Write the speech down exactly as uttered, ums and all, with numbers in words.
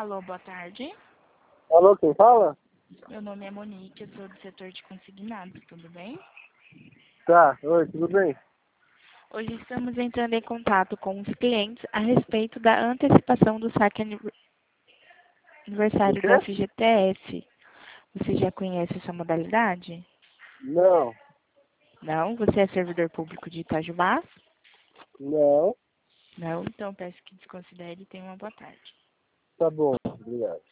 Alô, boa tarde. Alô, quem fala? Meu nome é Monique, eu sou do setor de consignados, tudo bem? Tá, oi, tudo bem? Hoje estamos entrando em contato com os clientes a respeito da antecipação do saque aniv- O aniversário do quê? F G T S. Você já conhece essa modalidade? Não, Não? Você é servidor público de Itajubá? não, Não? Então peço que desconsidere e tenha uma boa tarde. tá bom, obrigado.